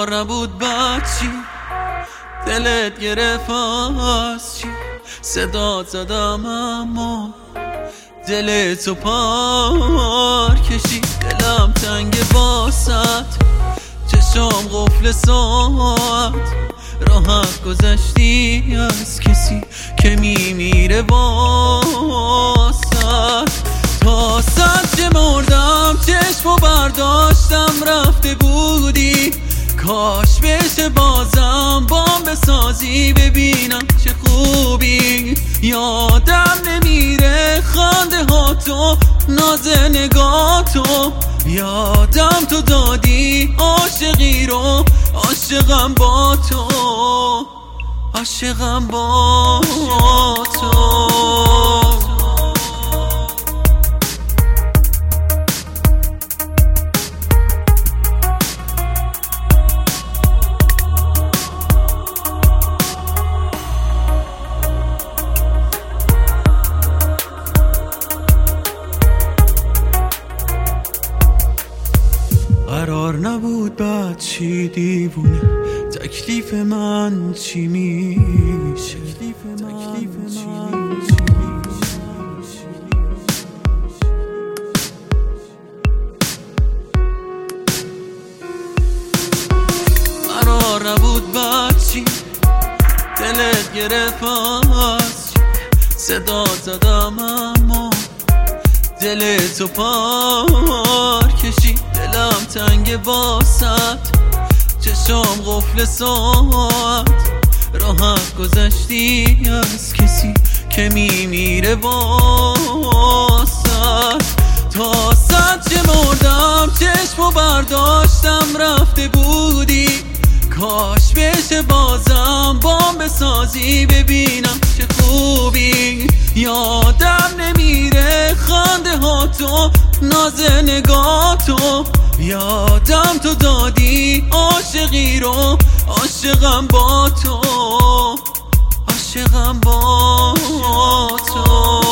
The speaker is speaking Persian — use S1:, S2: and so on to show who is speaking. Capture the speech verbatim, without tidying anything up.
S1: قرار نبود بچی دلت گرفت از چی صدا زدم اما دلتو پار کشی دلم تنگ باست چشام قفل ساعت راحت گذشتی از کسی که میمیره واسط تا صد چه مردم چشمو برداشتم رفته بودی کاش بشه بازم بام بسازی ببینم چه خوبی یادم نمیره خنده ها تو ناز نگاه تو یادم تو دادی عاشقی رو عاشقم با تو عاشقم با تو قرار نبود بعد چی دیوونه تکلیف من چی میشه تکلیف من چی قرار نبود بعد چی دلت گرفت از چی صدا زدم اما دلتو پار کشی دلم تنگ باست چشام قفل ساعت راحت گذشتی از کسی که میمیره واسط تا صد چه مردم چشمو برداشتم رفته بودی کاش بشه بازم بام بسازی ببینم چه خوبی یادم نمیره خنده ها تو ناز نگاه تو یادم تو دادی عاشقی رو عاشقم با تو عاشقم با تو